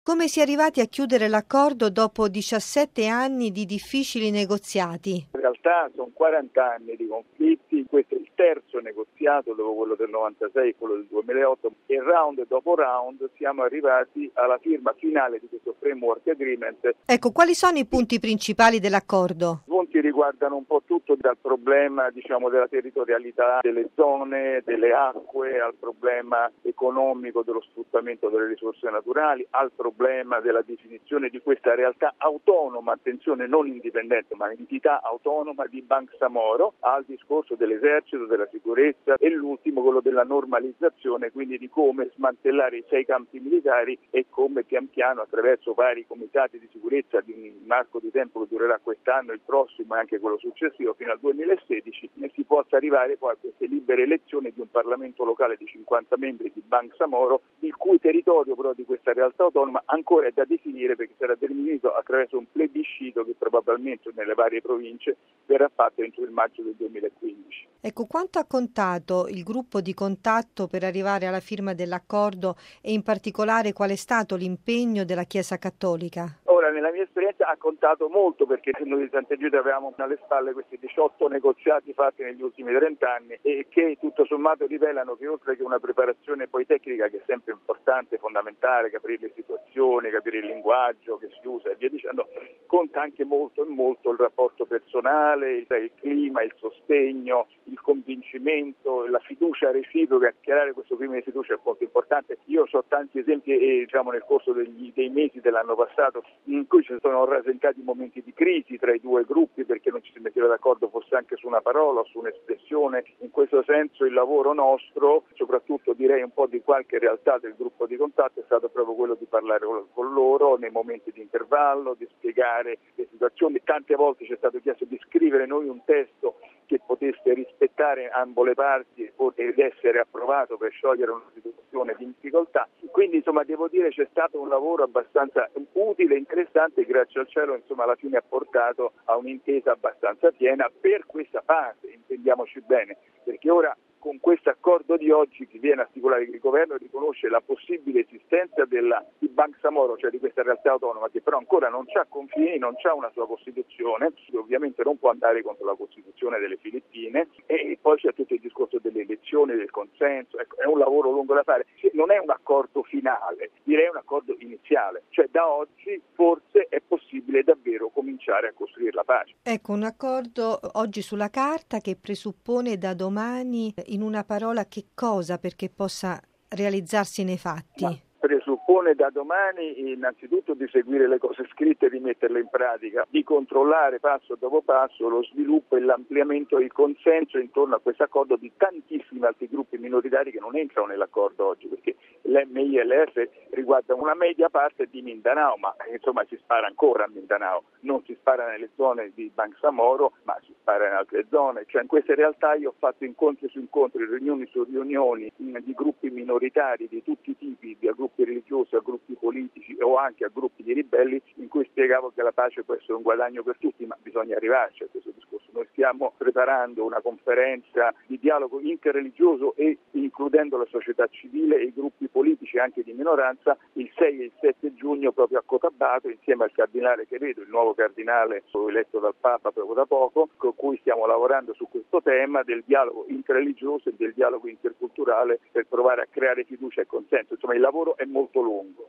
Come si è arrivati a chiudere l'accordo dopo 17 anni di difficili negoziati? In realtà sono 40 anni di conflitti, questo è il terzo negoziato dopo quello del 96 e quello del 2008 e round dopo round siamo arrivati alla firma finale di questo framework agreement. Ecco, quali sono i punti principali dell'accordo? I punti riguardano un po' tutto, dal problema della territorialità delle zone, delle acque, al problema economico dello sfruttamento delle risorse naturali, al problema della definizione di questa realtà autonoma, attenzione non indipendente ma entità autonoma di Bangsamoro, al discorso dell'esercito, della sicurezza e l'ultimo quello della normalizzazione, quindi di come smantellare i 6 campi militari e come pian piano attraverso vari comitati di sicurezza di un arco di tempo che durerà quest'anno, il prossimo e anche quello successivo fino al 2016 si possa arrivare poi a queste libere elezioni di un Parlamento locale di 50 membri di Bangsamoro, il cui territorio però di questa realtà autonoma ancora è da definire perché sarà definito attraverso un plebiscito che probabilmente nelle varie province verrà fatto entro il maggio del 2015. Ecco, quanto ha contato il gruppo di contatto per arrivare alla firma dell'accordo e in particolare qual è stato l'impegno della Chiesa Cattolica? Ora, nella mia esperienza ha contato molto perché noi di Sant'Egidio avevamo alle spalle questi 18 negoziati fatti negli ultimi 30 anni e che tutto sommato rivelano che oltre che una preparazione poi tecnica che è sempre importante, fondamentale, capire le situazioni, capire il linguaggio che si usa e via dicendo, conta anche molto il rapporto personale, il clima, il sostegno, il convincimento, la fiducia reciproca. Creare questo clima di fiducia è molto importante. Io ho tanti esempi nel corso dei mesi dell'anno passato in cui ci sono rasentati momenti di crisi tra i due gruppi perché non ci si metteva d'accordo forse anche su una parola o su un'espressione. In questo senso il lavoro nostro, soprattutto direi un po' di qualche realtà del gruppo di contatto, è stato proprio quello di parlare con loro nei momenti di intervallo, di spiegare le situazioni. Tante volte ci è stato chiesto di scrivere noi un testo che potesse rispettare ambo le parti ed essere approvato per sciogliere una situazione di difficoltà. Quindi insomma devo dire c'è stato un lavoro abbastanza utile, interessante, grazie al cielo insomma alla fine ha portato a un'intesa abbastanza piena per questa fase, intendiamoci bene, perché ora con questo accordo di oggi che viene a stipulare che il governo riconosce la possibile esistenza di Bangsamoro, cioè di questa realtà autonoma che però ancora non ha confini, non ha una sua Costituzione, che ovviamente non può andare contro la Costituzione delle Filippine e poi c'è tutto il discorso delle elezioni, del consenso, ecco, è un lavoro lungo da fare, non è un accordo finale, direi un accordo iniziale, cioè da oggi forse è possibile davvero cominciare a costruire la pace. Ecco, un accordo oggi sulla carta che presuppone da domani, in una parola, che cosa perché possa realizzarsi nei fatti? Presuppone da domani innanzitutto di seguire le cose scritte e di metterle in pratica, di controllare passo dopo passo lo sviluppo e l'ampliamento e il consenso intorno a questo accordo di tantissimi altri gruppi minoritari che non entrano nell'accordo oggi, perché l'MILF riguarda una media parte di Mindanao, ma insomma si spara ancora a Mindanao, non si spara nelle zone di Bangsamoro, ma si spara in altre zone, cioè in queste realtà io ho fatto incontri su incontri, riunioni su riunioni di gruppi minoritari di tutti i tipi, da gruppi religiosi a gruppi politici o anche a gruppi di ribelli, in cui spiegavo che la pace può essere un guadagno per tutti, ma bisogna arrivarci a questo discorso. Noi stiamo preparando una conferenza di dialogo interreligioso e includendo la società civile e i gruppi politici anche di minoranza il 6 e il 7 giugno proprio a Cotabato insieme al cardinale Quevedo, il nuovo cardinale eletto dal Papa proprio da poco, con cui stiamo lavorando su questo tema del dialogo interreligioso e del dialogo interculturale per provare a creare fiducia e consenso. Insomma il lavoro è molto lungo.